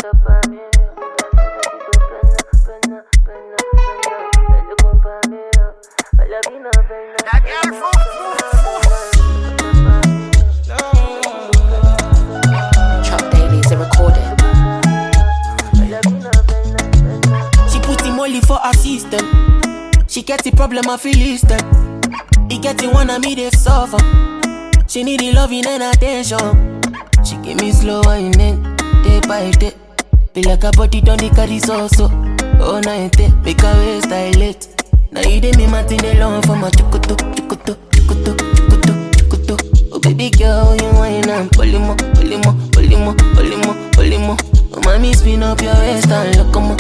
Trap Dailies are recorded. She put him only for her system. She get the problem, I feel listen. He get the one of me, they suffer. She need the loving and attention. She give me slow whining, day by day. Feel like her body done the carry so. Oh, night, make her waist dilate. Now you did me Martin alone for my chukutu. Oh baby girl, you whine and pull him up. Oh mommy, spin up your waist and look on.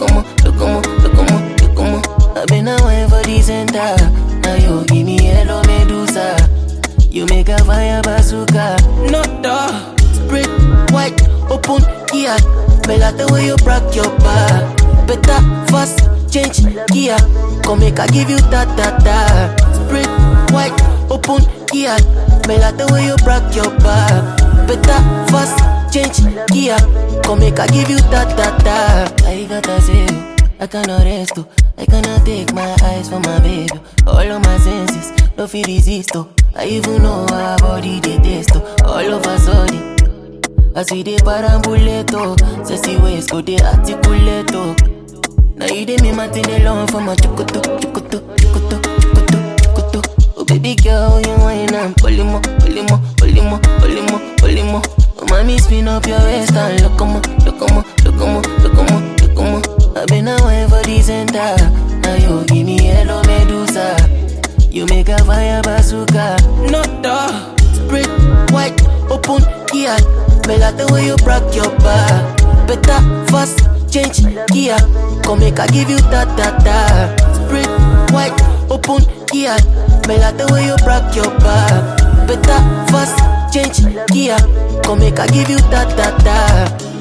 I've been a wine for the center. Now you give me yellow medusa. You make a fire bazooka. Not the spray, white, open, yeah. Me like the way you rock your back. Better, fast, change, yeah. Come make I give you that. Spray, white, open, yeah. Me like the way you rock your back. Better, fast, change, yeah. Come make I give you that. I gotta say you, I cannot rest too. I cannot take my eyes from my baby. All of my senses, no feel resist too. I even know her body they taste too. All of a sudden, I see the parambuleto. Sassy ways go they articulate too. Now you dey me Martin alone for my chukutu. Oh baby girl, you whine and pull him up. Oh mommy, spin up your waist and look on. I've been a wine for the center. Now you give me yellow medusa. You make a fire bazooka. Not the spray, white, open, yeah. Me like the way you rock your back. Better, fast, change, yeah. Come make I give you that. Spray, white, open, yeah. Me like the way you rock your back. Better, fast, change, yeah. Come make I give you that.